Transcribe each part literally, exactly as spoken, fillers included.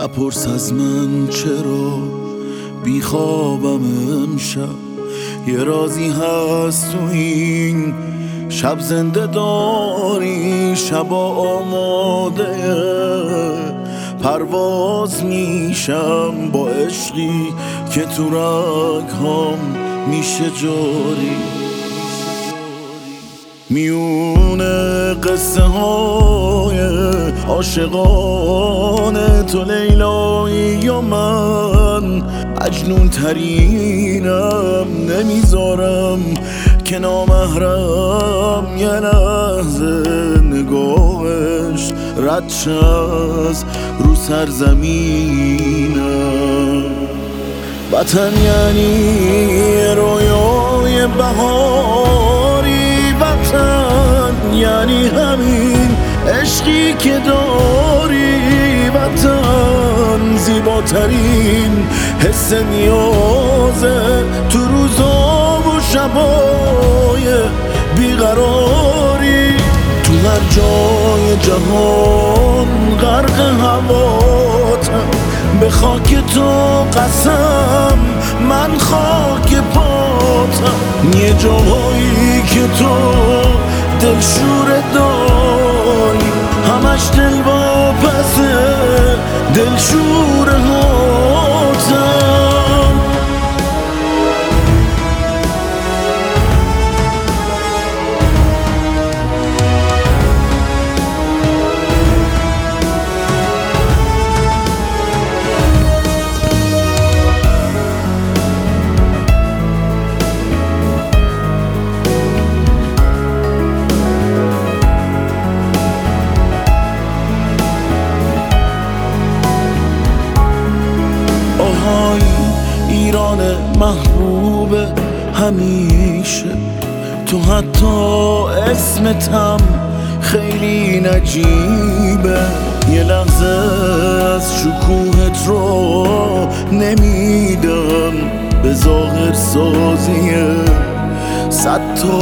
نپرس از من چرا بیخوابم امشب، یه رازی هست تو این شب زنده داری. شبا آماده پرواز میشم با عشقی که تو رگ‌هام میشه جاری. میونه قصه های عاشقانه تو لیلایی یا من مجنون ترینم، نمیذارم که نامحرم یه لحظه نگاهش رد شه از رو سرزمینم. وطن یعنی رویای بهاری، وطن یعنی همین عشقی که داری. وطن زیباترین حس نیازه تو روزا و شبای بیقراری. تو هر جای جهان غرق هواتم، به خاک تو قسم من خاک پاتم. یه جاهایی که تو دلشور داری، همش دل واپسه دلشور هاتم. ایران محبوب همیشه، تو حتی اسمتم خیلی نجیبه. یه لحظه از شکوهت رو نمیدم به ظاهر سازیه صد تا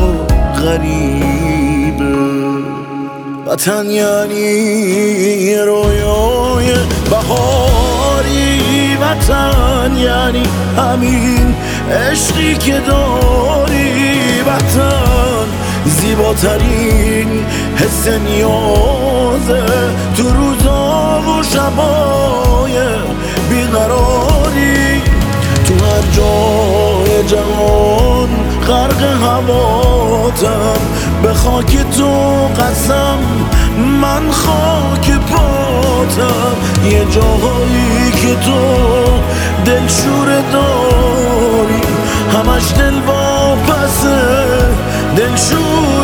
غریبه. وطن یعنی رویای بهاری، وطن یعنی همین عشقی که داری. وطن زیباترین حس نیازه تو روزا و شبای بیقراری. تو هر جای جهان غرق هواتم، به خاک تو قسم من خاک پاتم. یه جاهایی که تو دلشور داری، همش دل واپسه دلشور